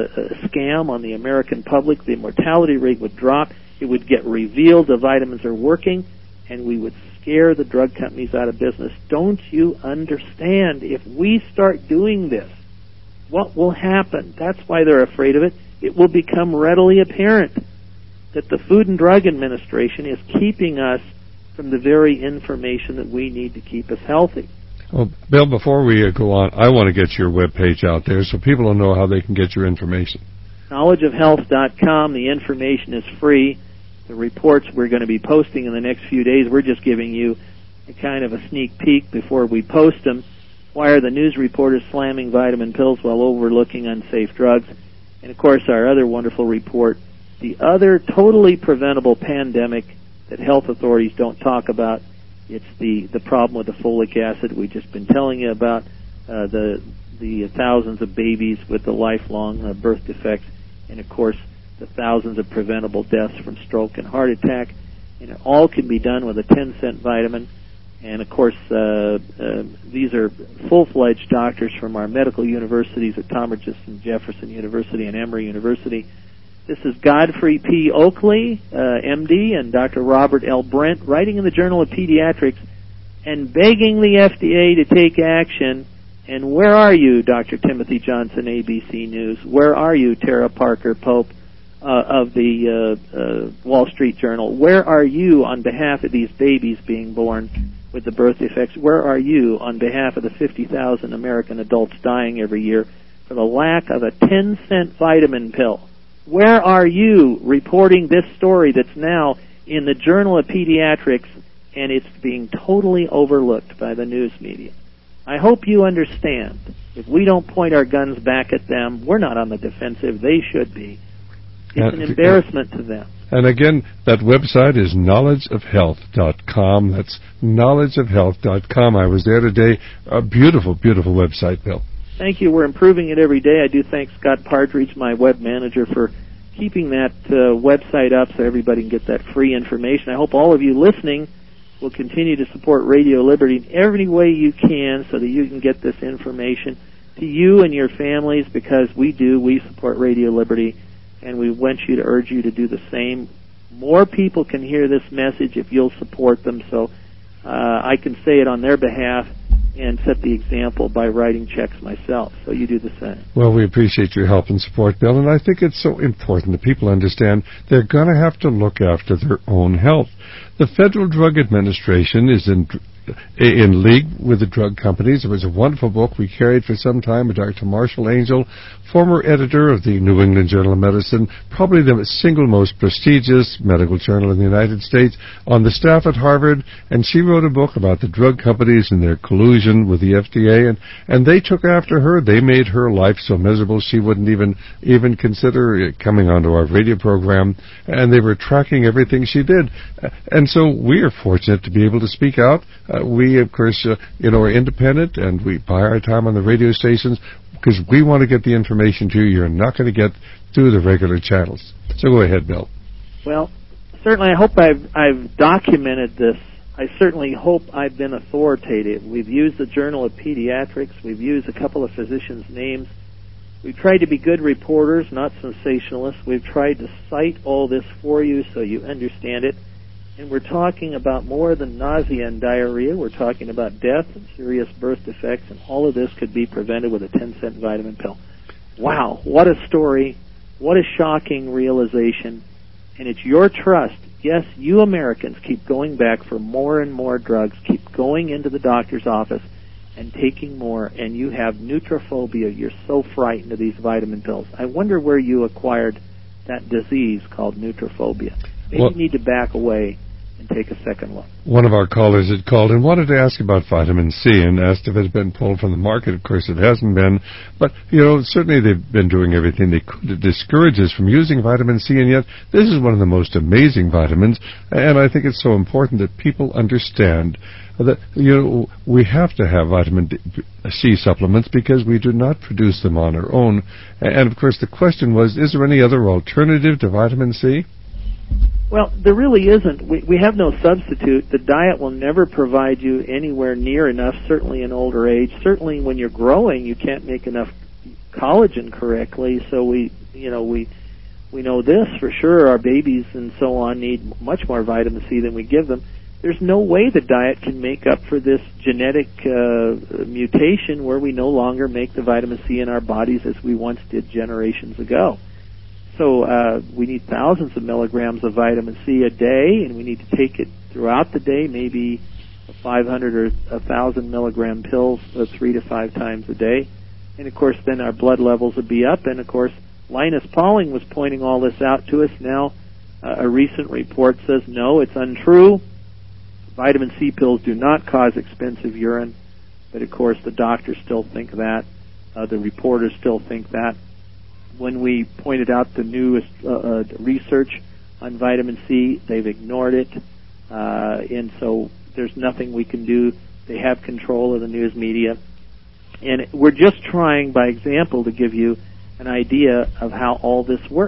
Speaker 2: scam on the American public? The mortality rate would drop. It would get revealed the vitamins are working, and we would scare the drug companies out of business. Don't you understand? If we start doing this, what will happen? That's why they're afraid of it. It will become readily apparent that the Food and Drug Administration is keeping us from the very information that we need to keep us healthy.
Speaker 1: Well, Bill, before we go on, I want to get your webpage out there so people will know how they can get your information.
Speaker 2: KnowledgeOfHealth.com. The information is free. The reports we're going to be posting in the next few days, we're just giving you a kind of a sneak peek before we post them. Why are the news reporters slamming vitamin pills while overlooking unsafe drugs? And, of course, our other wonderful report, the other totally preventable pandemic that health authorities don't talk about. It's the problem with the folic acid. We've just been telling you about the thousands of babies with the lifelong birth defects. And, of course, the thousands of preventable deaths from stroke and heart attack. And it all can be done with a 10-cent vitamin. And, of course, these are full-fledged doctors from our medical universities at Thomas Jefferson University and Emory University. This is Godfrey P. Oakley, MD, and Dr. Robert L. Brent, writing in the Journal of Pediatrics and begging the FDA to take action. And where are you, Dr. Timothy Johnson, ABC News? Where are you, Tara Parker Pope of the Wall Street Journal? Where are you on behalf of these babies being born with the birth defects? Where are you on behalf of the 50,000 American adults dying every year for the lack of a 10-cent vitamin pill? Where are you reporting this story that's now in the Journal of Pediatrics, and it's being totally overlooked by the news media? I hope you understand. If we don't point our guns back at them, we're not on the defensive. They should be. It's an embarrassment to them.
Speaker 1: And again, that website is knowledgeofhealth.com. That's knowledgeofhealth.com. I was there today. A beautiful, beautiful website, Bill.
Speaker 2: Thank you. We're improving it every day. I do thank Scott Partridge, my web manager, for keeping that website up so everybody can get that free information. I hope all of you listening will continue to support Radio Liberty in every way you can so that you can get this information to you and your families, because we support Radio Liberty, and we want you to urge you to do the same. More people can hear this message if you'll support them, so I can say it on their behalf and set the example by writing checks myself. So you do the same.
Speaker 1: Well, we appreciate your help and support, Bill, and I think it's so important that people understand they're going to have to look after their own health. The Federal Drug Administration is in league with the drug companies. It was a wonderful book we carried for some time by Dr. Marshall Angel, former editor of the New England Journal of Medicine, probably the single most prestigious medical journal in the United States, on the staff at Harvard, and she wrote a book about the drug companies and their collusion with the FDA, and they took after her. They made her life so miserable she wouldn't even consider coming onto our radio program, and they were tracking everything she did. And so we are fortunate to be able to speak out. We, of course, are independent, and we buy our time on the radio stations because we want to get the information to you you're not going to get through the regular channels. So go ahead, Bill.
Speaker 2: Well, certainly I hope I've documented this. I certainly hope I've been authoritative. We've used the Journal of Pediatrics. We've used a couple of physicians' names. We've tried to be good reporters, not sensationalists. We've tried to cite all this for you so you understand it. And we're talking about more than nausea and diarrhea. We're talking about death and serious birth defects, and all of this could be prevented with a 10-cent vitamin pill. Wow, what a story. What a shocking realization. And it's your trust. Yes, you Americans keep going back for more and more drugs, keep going into the doctor's office and taking more, and you have neutrophobia. You're so frightened of these vitamin pills. I wonder where you acquired that disease called neutrophobia. Maybe you need to back away and take a second look.
Speaker 1: One of our callers had called and wanted to ask about vitamin C and asked if it had been pulled from the market. Of course, it hasn't been. But, certainly they've been doing everything they could to discourage us from using vitamin C, and yet this is one of the most amazing vitamins, and I think it's so important that people understand that, we have to have vitamin C supplements because we do not produce them on our own. And, of course, the question was, is there any other alternative to vitamin C?
Speaker 2: Well, there really isn't. We have no substitute. The diet will never provide you anywhere near enough, certainly in older age. Certainly when you're growing, you can't make enough collagen correctly. So we know this for sure. Our babies and so on need much more vitamin C than we give them. There's no way the diet can make up for this genetic mutation where we no longer make the vitamin C in our bodies as we once did generations ago. So we need thousands of milligrams of vitamin C a day, and we need to take it throughout the day, maybe 500 or 1,000 milligram pills 3 to 5 times a day. And, of course, then our blood levels would be up. And, of course, Linus Pauling was pointing all this out to us. Now a recent report says, no, it's untrue. Vitamin C pills do not cause expensive urine. But, of course, the doctors still think that. The reporters still think that. When we pointed out the newest research on vitamin C, they've ignored it, and so there's nothing we can do. They have control of the news media, and we're just trying, by example, to give you an idea of how all this works.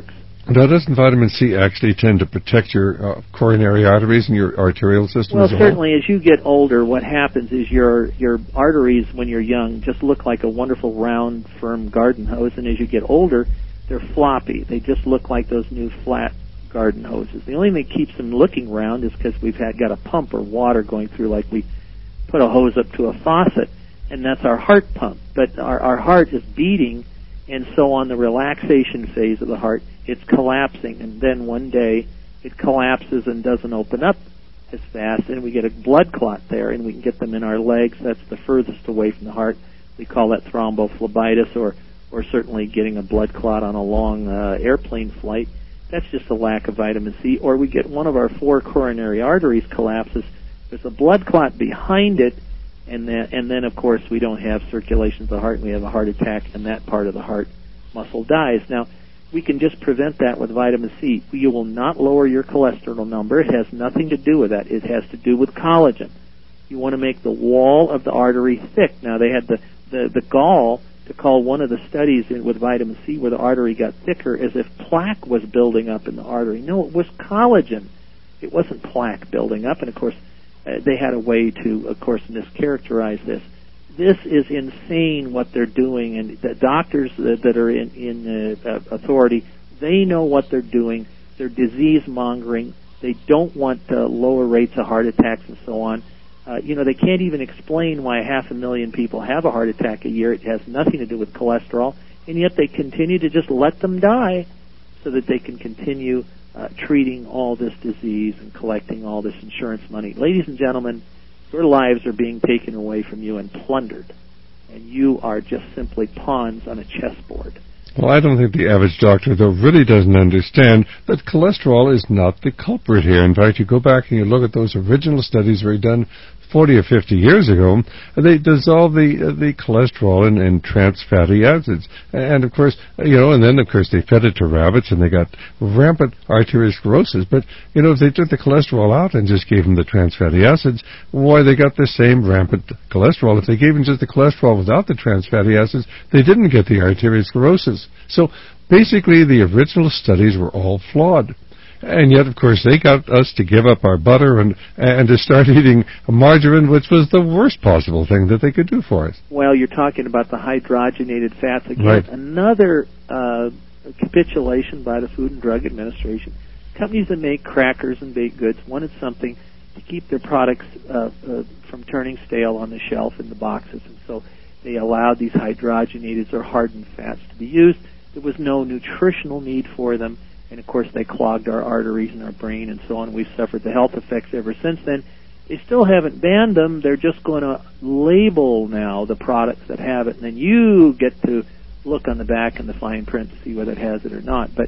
Speaker 1: Now, doesn't vitamin C actually tend to protect your coronary arteries and your arterial system
Speaker 2: Well,
Speaker 1: as a whole?
Speaker 2: certainly, as you get older, what happens is your arteries, when you're young, just look like a wonderful, round, firm garden hose, and as you get older, they're floppy. They just look like those new flat garden hoses. The only thing that keeps them looking round is because we've got a pump or water going through, like we put a hose up to a faucet, and that's our heart pump. But our heart is beating, and so on the relaxation phase of the heart, it's collapsing, and then one day it collapses and doesn't open up as fast, and we get a blood clot there, and we can get them in our legs. That's the furthest away from the heart. We call that thrombophlebitis, or certainly getting a blood clot on a long airplane flight. That's just a lack of vitamin C. Or we get one of our 4 coronary arteries collapses. There's a blood clot behind it, and then of course we don't have circulation to the heart, and we have a heart attack, and that part of the heart muscle dies. Now, we can just prevent that with vitamin C. You will not lower your cholesterol number. It has nothing to do with that. It has to do with collagen. You want to make the wall of the artery thick. Now, they had the gall to call one of the studies with vitamin C where the artery got thicker as if plaque was building up in the artery. No, it was collagen. It wasn't plaque building up. And, of course, they had a way to, of course, mischaracterize this. This is insane what they're doing, and the doctors that are in authority, they know what they're doing. They're disease-mongering. They don't want lower rates of heart attacks and so on. They can't even explain why 500,000 people have a heart attack a year. It has nothing to do with cholesterol, and yet they continue to just let them die so that they can continue treating all this disease and collecting all this insurance money. Ladies and gentlemen, your lives are being taken away from you and plundered, and you are just simply pawns on a chessboard.
Speaker 1: Well, I don't think the average doctor, though, really doesn't understand that cholesterol is not the culprit here. In fact, you go back and you look at those original studies that were done 40 or 50 years ago, they dissolve the cholesterol in trans fatty acids. And, of course, and then, of course, they fed it to rabbits, and they got rampant arteriosclerosis. But, if they took the cholesterol out and just gave them the trans fatty acids, why, they got the same rampant cholesterol. If they gave them just the cholesterol without the trans fatty acids, they didn't get the arteriosclerosis. So, basically, the original studies were all flawed. And yet, of course, they got us to give up our butter and to start eating margarine, which was the worst possible thing that they could do for us.
Speaker 2: Well, you're talking about the hydrogenated fats. Again,
Speaker 1: right.
Speaker 2: Another capitulation by the Food and Drug Administration. Companies that make crackers and baked goods wanted something to keep their products from turning stale on the shelf in the boxes. And so they allowed these hydrogenated or hardened fats to be used. There was no nutritional need for them. And, of course, they clogged our arteries and our brain and so on. We've suffered the health effects ever since then. They still haven't banned them. They're just going to label now the products that have it. And then you get to look on the back in the fine print to see whether it has it or not. But,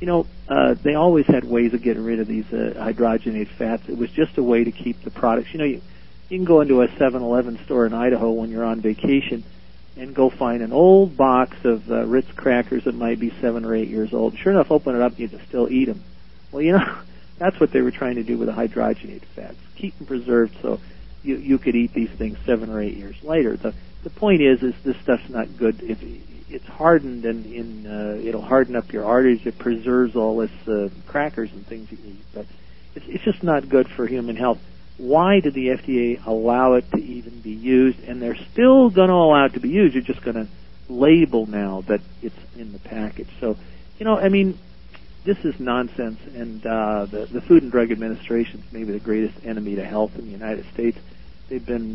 Speaker 2: they always had ways of getting rid of these hydrogenated fats. It was just a way to keep the products. You can go into a 7-Eleven store in Idaho when you're on vacation and go find an old box of Ritz crackers that might be 7 or 8 years old. Sure enough, open it up, you can still eat them. Well, that's what they were trying to do with the hydrogenated fats. Keep them preserved so you could eat these things 7 or 8 years later. The point is this stuff's not good. If it's hardened and it'll harden up your arteries. It preserves all this crackers and things you eat, but it's just not good for human health. Why did the FDA allow it to even be used? And they're still going to allow it to be used. You're just going to label now that it's in the package. So, this is nonsense. And the Food and Drug Administration is maybe the greatest enemy to health in the United States. They've been,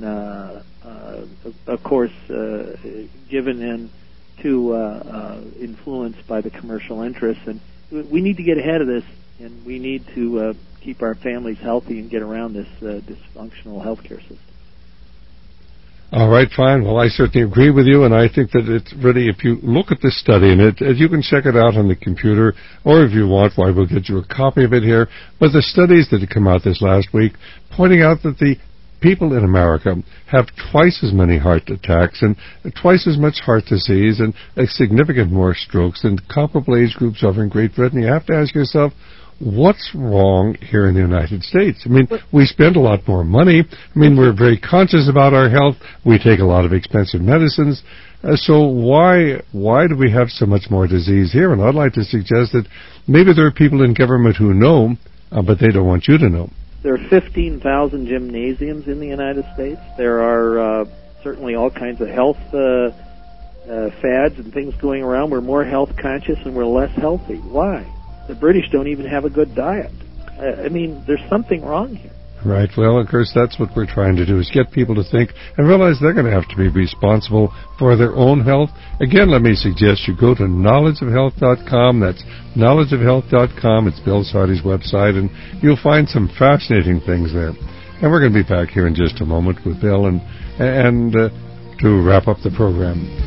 Speaker 2: of course, given in to influence by the commercial interests. And we need to get ahead of this, and we need to keep our families healthy and get around this dysfunctional healthcare system.
Speaker 1: All right, fine. Well, I certainly agree with you, and I think that it's really, if you look at this study, and you can check it out on the computer, or if you want, why, we'll get you a copy of it here. But the studies that have come out this last week pointing out that the people in America have twice as many heart attacks and twice as much heart disease and a significant more strokes than comparable age groups over in Great Britain. You have to ask yourself, what's wrong here in the United States? I mean, we spend a lot more money. I mean, we're very conscious about our health. We take a lot of expensive medicines. So why do we have so much more disease here? And I'd like to suggest that maybe there are people in government who know, but they don't want you to know.
Speaker 2: There are 15,000 gymnasiums in the United States. There are certainly all kinds of health fads and things going around. We're more health conscious and we're less healthy. Why? The British don't even have a good diet. I mean, there's something wrong here.
Speaker 1: Right. Well, of course, that's what we're trying to do, is get people to think and realize they're going to have to be responsible for their own health. Again, let me suggest you go to knowledgeofhealth.com. That's knowledgeofhealth.com. It's Bill Sardi's website, and you'll find some fascinating things there. And we're going to be back here in just a moment with Bill and to wrap up the program.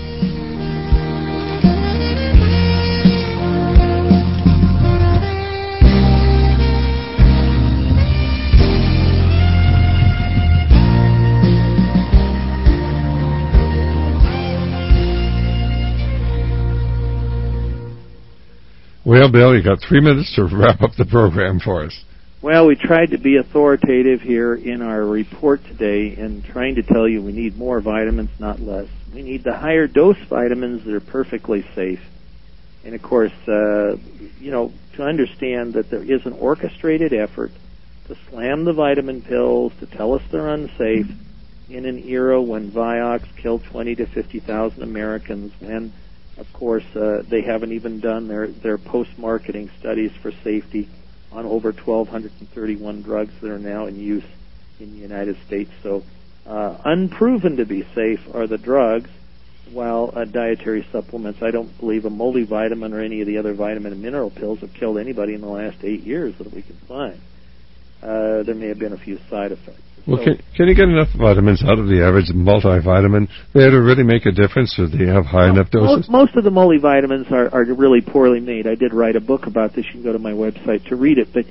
Speaker 1: Well, Bill, you got 3 minutes to wrap up the program for us.
Speaker 2: Well, we tried to be authoritative here in our report today and trying to tell you we need more vitamins, not less. We need the higher dose vitamins that are perfectly safe. And, of course, to understand that there is an orchestrated effort to slam the vitamin pills, to tell us they're unsafe in an era when Vioxx killed 20 to 50,000 Americans, when of course, they haven't even done their post-marketing studies for safety on over 1,231 drugs that are now in use in the United States. So unproven to be safe are the drugs, while dietary supplements, I don't believe a multivitamin or any of the other vitamin and mineral pills have killed anybody in the last 8 years that we can find. There may have been a few side effects.
Speaker 1: Well, can you get enough vitamins out of the average multivitamin there to really make a difference, or do you have high enough doses?
Speaker 2: Most of the multivitamins are really poorly made. I did write a book about this. You can go to my website to read it. But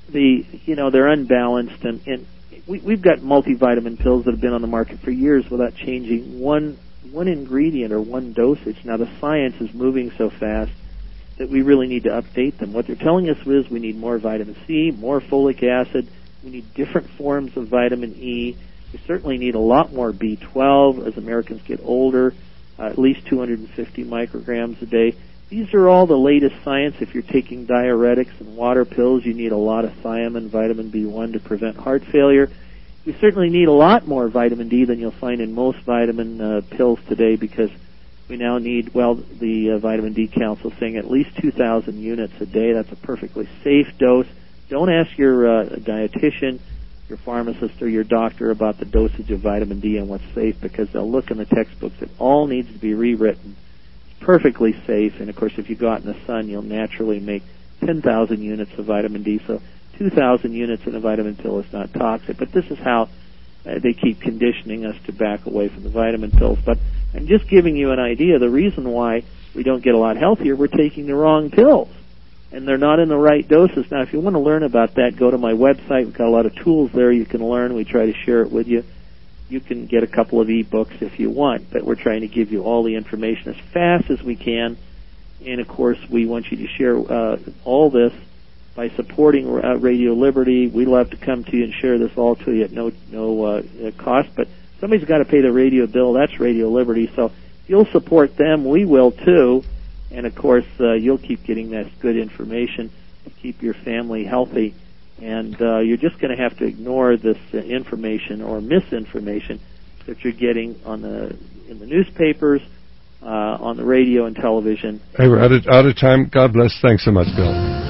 Speaker 2: they're unbalanced, and we've got multivitamin pills that have been on the market for years without changing one ingredient or one dosage. Now the science is moving so fast that we really need to update them. What they're telling us is we need more vitamin C, more folic acid. We need different forms of vitamin E. We certainly need a lot more B12 as Americans get older, at least 250 micrograms a day. These are all the latest science. If you're taking diuretics and water pills, you need a lot of thiamine, vitamin B1 to prevent heart failure. We certainly need a lot more vitamin D than you'll find in most vitamin pills today, because we now need, the Vitamin D Council saying at least 2,000 units a day. That's a perfectly safe dose. Don't ask your dietitian, your pharmacist, or your doctor about the dosage of vitamin D and what's safe, because they'll look in the textbooks. It all needs to be rewritten. It's perfectly safe, and of course if you go out in the sun, you'll naturally make 10,000 units of vitamin D, so 2,000 units in a vitamin pill is not toxic. But this is how they keep conditioning us to back away from the vitamin pills. But I'm just giving you an idea. The reason why we don't get a lot healthier, we're taking the wrong pills, and they're not in the right doses. Now, if you want to learn about that, go to my website. We've got a lot of tools there you can learn. We try to share it with you. You can get a couple of e-books if you want, but we're trying to give you all the information as fast as we can. And, of course, we want you to share all this by supporting Radio Liberty. We love to come to you and share this all to you at no cost, but somebody's got to pay the radio bill. That's Radio Liberty. So if you'll support them, we will too. And, of course, you'll keep getting that good information to keep your family healthy. And you're just going to have to ignore this information or misinformation that you're getting in the newspapers, on the radio and television.
Speaker 1: Hey, we're out of time. God bless. Thanks so much, Bill.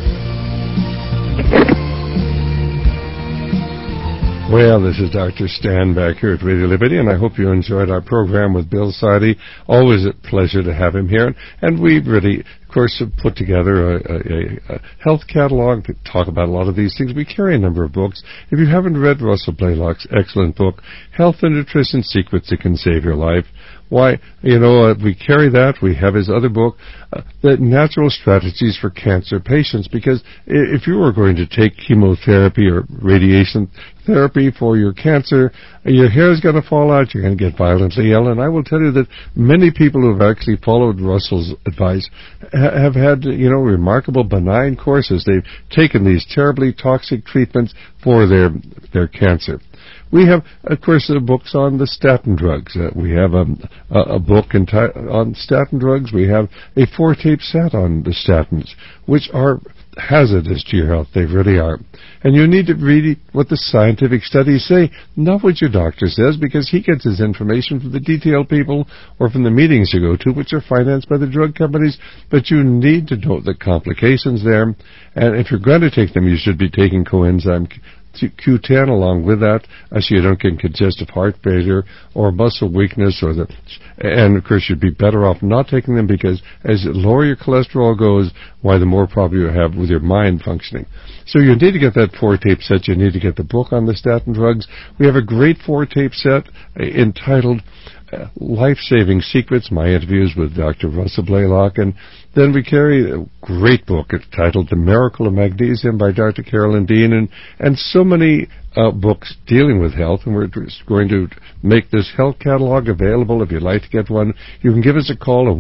Speaker 1: Well, this is Dr. Stan back here at Radio Liberty, and I hope you enjoyed our program with Bill Sardi. Always a pleasure to have him here. And we really, of course, have put together a health catalog to talk about a lot of these things. We carry a number of books. If you haven't read Russell Blaylock's excellent book, Health and Nutrition Secrets That Can Save Your Life, why, we carry that. We have his other book, The Natural Strategies for Cancer Patients, because if you were going to take chemotherapy or radiation therapy for your cancer, your hair is going to fall out, you're going to get violently ill, and I will tell you that many people who have actually followed Russell's advice have had, remarkable benign courses. They've taken these terribly toxic treatments for their cancer. We have, of course, books on the statin drugs. We have a book on statin drugs. We have a 4-tape set on the statins, which are hazardous to your health. They really are. And you need to read what the scientific studies say, not what your doctor says, because he gets his information from the detailed people or from the meetings you go to, which are financed by the drug companies. But you need to know the complications there. And if you're going to take them, you should be taking coenzyme Q10 along with that, so you don't get congestive heart failure or muscle weakness, and of course you'd be better off not taking them, because as lower your cholesterol goes, the more problem you have with your mind functioning. So you need to get that 4-tape set. You need to get the book on the statin drugs. We have a great 4-tape set entitled Life-Saving Secrets, my interviews with Dr. Russell Blaylock, and then we carry a great book entitled The Miracle of Magnesium by Dr. Carolyn Dean, and so many books dealing with health, and we're just going to make this health catalog available. If you'd like to get one, you can give us a call at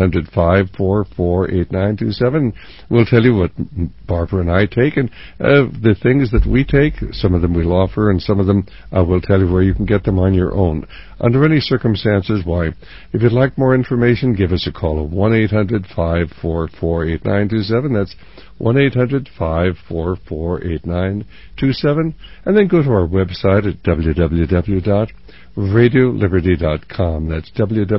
Speaker 1: 1-800-544-8927. We'll tell you what Barbara and I take, and the things that we take. Some of them we'll offer, and some of them we'll tell you where you can get them on your own. Under any circumstances, if you'd like more information, give us a call at 1-800-544-8927. That's 1-800-544-8927. And then go to our website at www.radioliberty.com. That's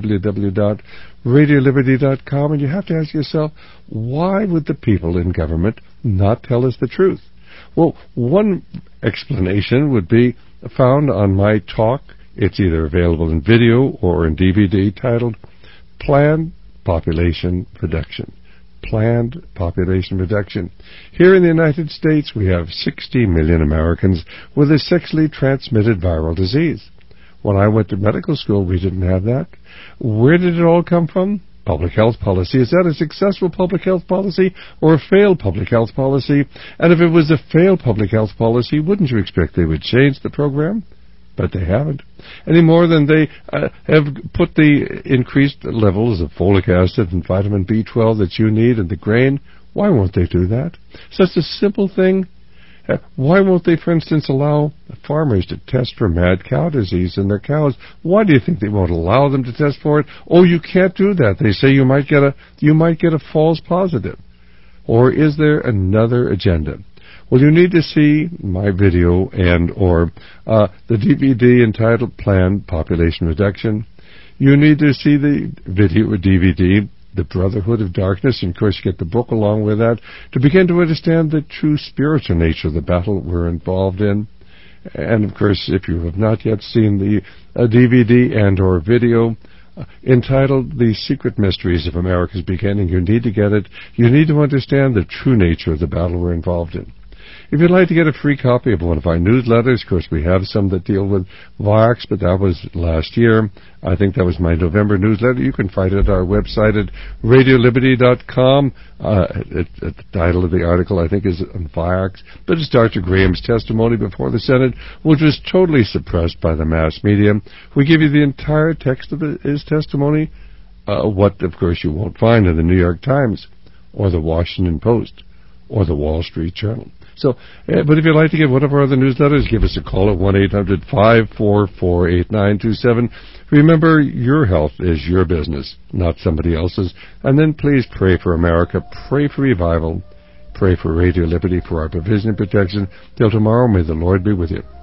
Speaker 1: www.radioliberty.com. And you have to ask yourself, why would the people in government not tell us the truth? Well, one explanation would be found on my talk. It's either available in video or in DVD, titled Planned Population Reduction. Planned population reduction. Here in the United States, we have 60 million Americans with a sexually transmitted viral disease. When I went to medical school, we didn't have that. Where did it all come from? Public health policy. Is that a successful public health policy or a failed public health policy? And if it was a failed public health policy, wouldn't you expect they would change the program? But they haven't. Any more than they have put the increased levels of folic acid and vitamin B12 that you need in the grain. Why won't they do that? Such a simple thing. Why won't they, for instance, allow farmers to test for mad cow disease in their cows? Why do you think they won't allow them to test for it? Oh, you can't do that. They say you might get a false positive. Or is there another agenda? Well, you need to see my video or the DVD entitled Planned Population Reduction. You need to see the video or DVD, The Brotherhood of Darkness, and of course you get the book along with that, to begin to understand the true spiritual nature of the battle we're involved in. And of course, if you have not yet seen the DVD and or video entitled The Secret Mysteries of America's Beginning, you need to get it. You need to understand the true nature of the battle we're involved in. If you'd like to get a free copy of one of our newsletters, of course, we have some that deal with Vioxx, but that was last year. I think that was my November newsletter. You can find it at our website at radioliberty.com. The title of the article, I think, is on Vioxx, but it's Dr. Graham's testimony before the Senate, which was totally suppressed by the mass media. We give you the entire text of his testimony, what, of course, you won't find in the New York Times or the Washington Post or the Wall Street Journal. So, but if you'd like to get one of our other newsletters, give us a call at 1-800-544-8927. Remember, your health is your business, not somebody else's. And then please pray for America, pray for revival, pray for Radio Liberty, for our provision and protection. Till tomorrow, may the Lord be with you.